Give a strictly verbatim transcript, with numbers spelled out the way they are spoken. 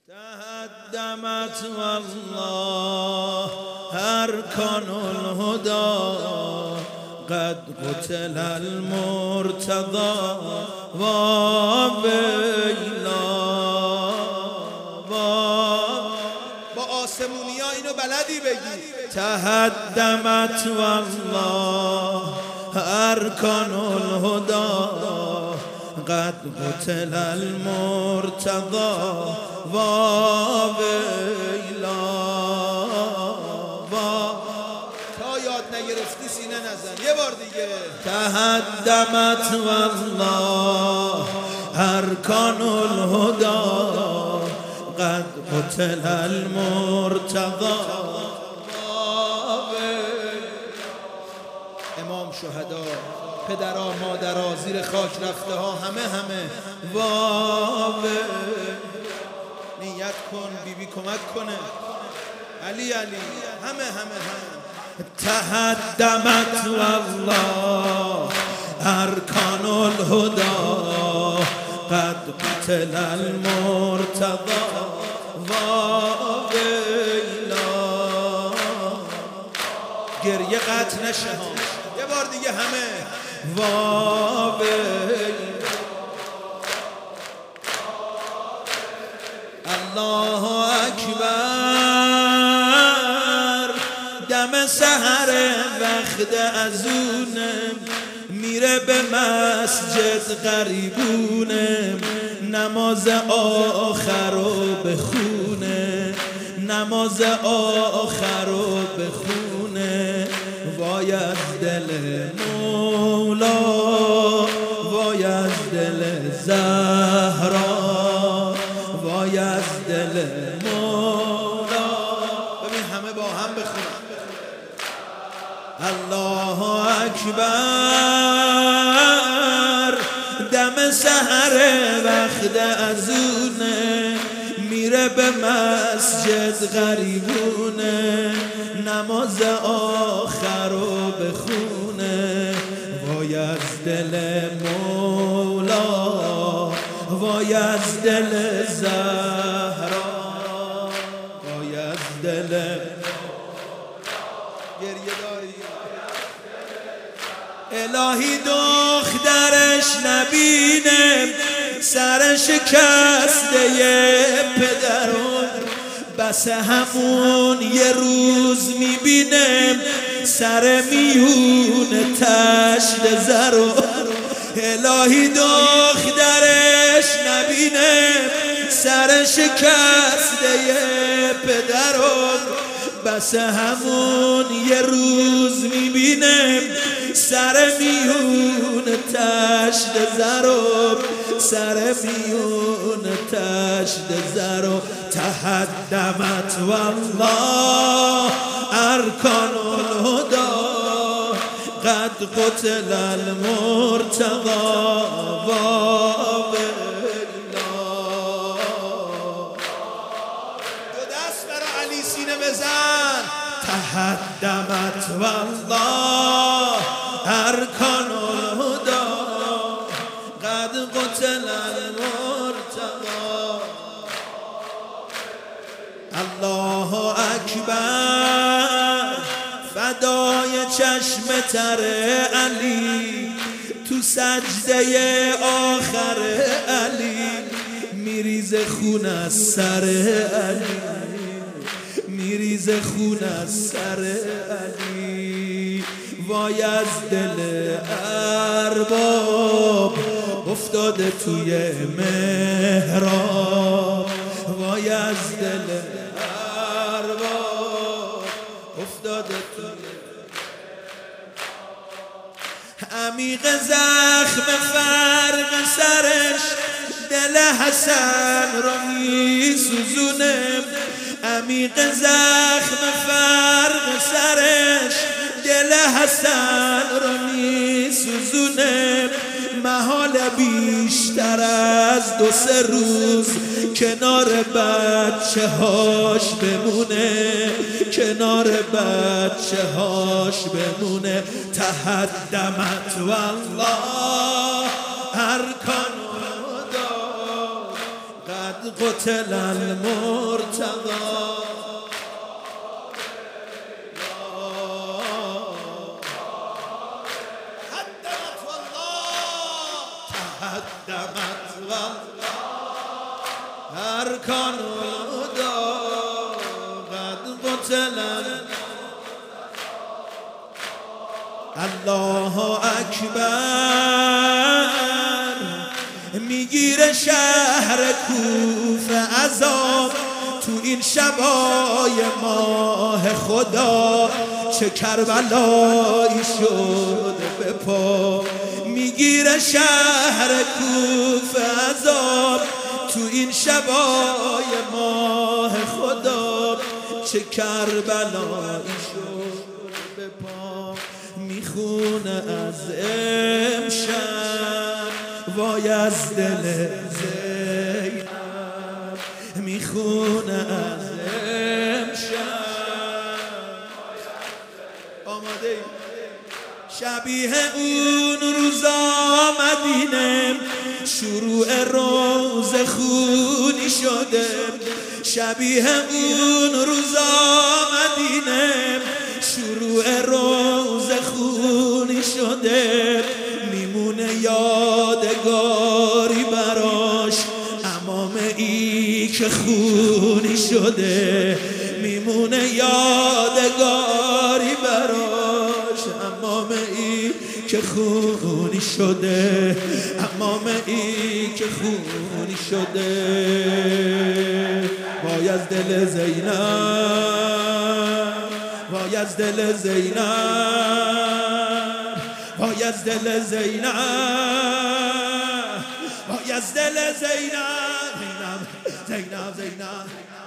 تهدمت والله أركان الهدى قد قتل المرتضى وویلا. با آسمونی ها اینو بلدی بگی. تهدمت والله أركان الهدى قد قتل المرتضى وویلا. تا یاد نگرفتی سینه نزن یه بار دیگه. تهدمت والله أركان الهدى قد قتل المرتضى. امام شهدا، پدرها مادرها زیر خاک رفته ها، همه همه واوه. نیت کن بی بی کمک کنه. علی علی همه همه همه. تهدمت والله أركان الهدى قد قتل المرتضى وویلا. گریه قطع نشه ها. یه بار دیگه همه وویلا. الله اکبر. دم سحر وقت ازونم میره به مسجد غریبونم، نماز آخر رو بخونه، نماز آخر رو بخونه. وای از دل مولا، وای از دل زهرا، وای از دل مولا. ببین همه با هم بخونن. الله اکبر. دم سحر وقت ازونه میره به مسجد غریبونه، نماز آخر رو بخونه. وای از دل مولا، وای از دل زهرا، وای از دل گریه داری. الهی دخترش نبینم سر شکسته پدرون، بس همون یه روز میبینم سر میون تشت زرو. الهی دخترش نبینم سر شکسته پدرون، بس همون یه روز میبینم سر میون تشت زرو، سر میون تشت زرو. تهدمت والله أركان الهدى قد قتل المرتضى وویلا. دو دست برا علی سینه بزن. تهدمت والله أركان الهدى قد قتل المرتضى. الله اکبر. فدای چشم تر علی تو سجده آخر علی میریزه خون از سر علی، میریزه خون از سر علی. وای از دل ارباب افتاده توی محراب، وای از دل ارباب افتاده توی. عمیق زخم فرق سرش دل حسن رو میسوزونم، عمیق زخم فرق سرش دل حسن رو میسوزونم. محال بیشتر از دو سه روز کنار بچه هاش بمونه، کنار بچه هاش بمونه. تهدمت والله أركان الهدى قد قتل المرتضى هدمت والله تهدمت والله أركان الهدى قد قتل الله اکبر میگیره شهر کوفه عذاب تو این شبای ماه خدا چه کربلایی شد به پا میگیره شهر کوفه عذاب تو این شبای ماه خدا چه کربلایی شد به پا میخونه از امشب وای از دل زینب میخونه از امشب آماده ای شبیه اون روزا مدینه شروع روز خونی شده شبیه اون روزا مدینه شروع روز خونی شده میمونه یادگاری براش امامه ای که خونی شده میمونه یادگاری براش امامه ای که خونی شده امامه ای که خونی شده وای از دل زینب وای از دل زینب وای از دل زینب وای از دل زینب زینب زینب زینب